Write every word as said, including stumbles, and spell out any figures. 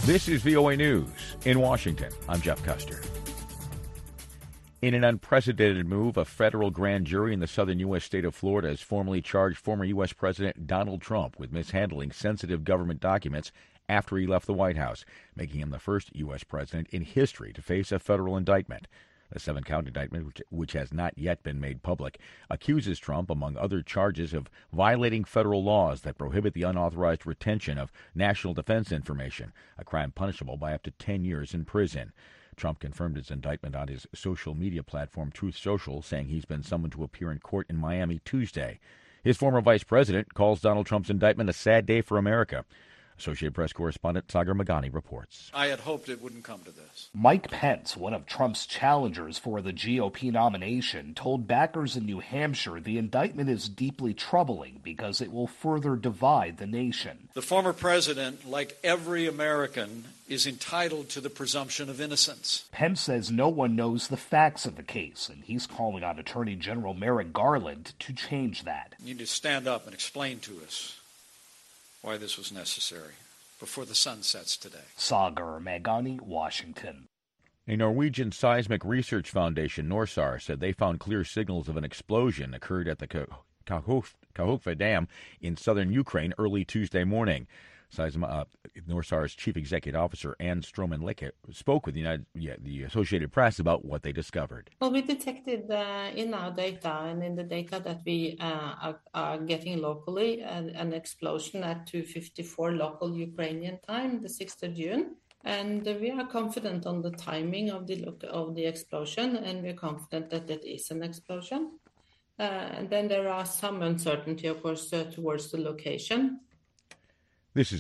This is V O A News. In Washington, I'm Jeff Custer. In an unprecedented move, a federal grand jury in the southern U S state of Florida has formally charged former U S President Donald Trump with mishandling sensitive government documents after he left the White House, making him the first U S president in history to face a federal indictment. The seven-count indictment, which, which has not yet been made public, accuses Trump, among other charges, of violating federal laws that prohibit the unauthorized retention of national defense information, a crime punishable by up to ten years in prison. Trump confirmed his indictment on his social media platform Truth Social, saying he's been summoned to appear in court in Miami Tuesday. His former vice president calls Donald Trump's indictment a sad day for America. Associated Press correspondent Sagar Meghani reports. I had hoped it wouldn't come to this. Mike Pence, one of Trump's challengers for the G O P nomination, told backers in New Hampshire the indictment is deeply troubling because it will further divide the nation. The former president, like every American, is entitled to the presumption of innocence. Pence says no one knows the facts of the case, and he's calling on Attorney General Merrick Garland to change that. You need to stand up and explain to us why this was necessary before the sun sets today. Sagar Meghani, Washington. A Norwegian seismic research foundation, NORSAR, said they found clear signals of an explosion occurred at the Kakhovka Dam in southern Ukraine early Tuesday morning. Seism, uh, NORSAR's chief executive officer, Ann Stroman-Licke, spoke with the, United, yeah, the Associated Press about what they discovered. Well, we detected uh, in our data and in the data that we uh, are, are getting locally an, an explosion at two fifty-four local Ukrainian time, the sixth of June. And uh, we are confident on the timing of the of the explosion, and we're confident that it is an explosion. Uh, and then there are some uncertainty, of course, uh, towards the location. This is